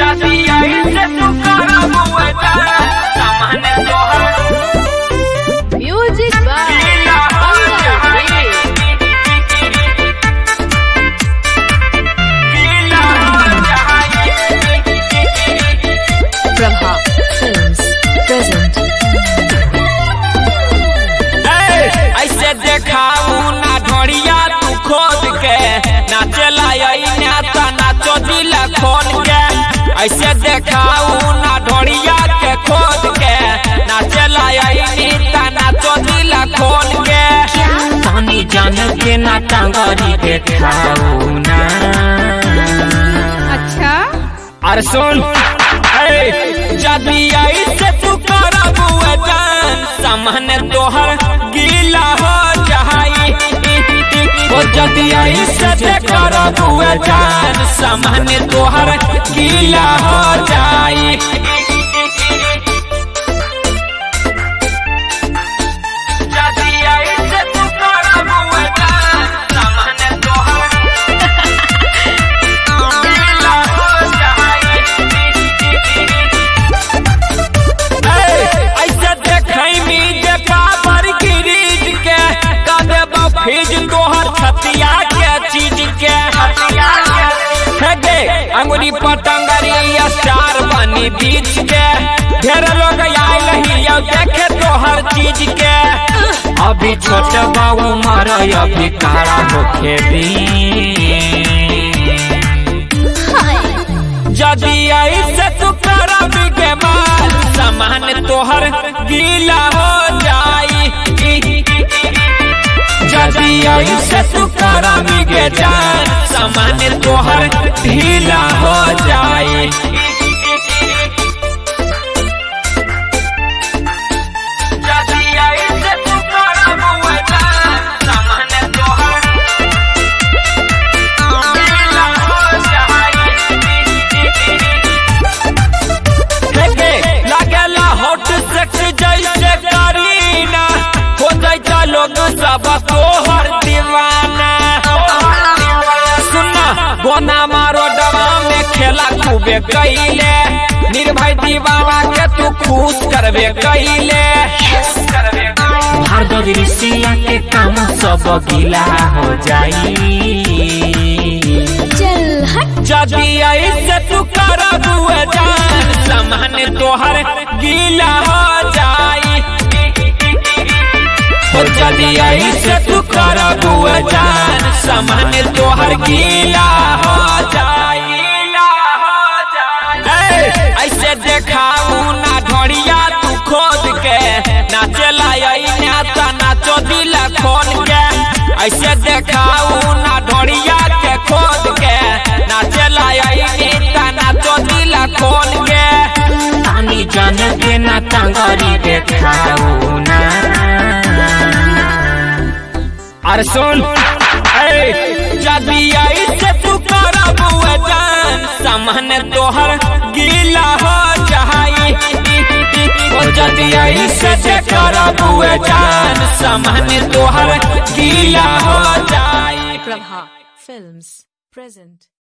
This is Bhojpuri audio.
Music by Prabha Films present. ऐसे देखाऊ ना ढोड़िया तू खोद के नाचेला नाता नाचो दिला खोल के। ऐसे देखाऊ ना ढोड़िया के खोद के नाचेला नीता नाचो दिला खोल के। पानी जान के ना टांगरी देखाऊ ना। अच्छा अरे सुन जदी ऐसे तू करबू जान सामने तोहर गीला हो जाई। ओ जदी ऐसे करबू जान सामने तोहर गीला हो जाई। जदी ऐसे तू करबू जान सामने तोहर गीला हो जाई। ऐसे देखैमी जे पावर गिरीज के कदे बफिज तोहर छतिया के चीज के। अंगुरी पतंगरी स्टार बनी बीच के ढेर लोग आयल ही देखे तोहर चीज के। अभी छोट बाबू मर अभी कारा होखे भी जदी ऐसे तू करबी के माल सामान तोहर गीला हो जाई। जदी ऐसे तू करबी के जान सामान तोहर ढीला हो जाई। जदी ऐसे तू करबू जान सामान तोहर गीला हो जाई। लगेला हॉट सेक्स जैसे करीना हो जाता लोग सब तोहर दीवाना। सुना बोना मारो डबा में खेला खूबे कैले निर्भय दीवाना के तू खुश करबे कैले। भार्गव ऋषिया के काम सब गीला हो जाई। जदी ऐसे तू करबू जान सामने तोहर गीला हो जाई। जदी ऐसे तू करबू जान सामने तोहर गीला हो जाई। ऐसे देखाऊ ना ढोड़िया तू खोद के नाचेला नाता नाचो दिला खोल के। ऐसे देखाऊ ना ढोड़िया के खोद के नाचेला नीता नाचो दिला खोल के। पानी जान के ना टांगरी देखाऊ ना। अरे सुन जदी ऐसे तू करबू जान सामने तोहर गीला हो जाई। ओ जदी ऐसे करबू जान सामने तोहर गीला हो जाई। Prabha Films present.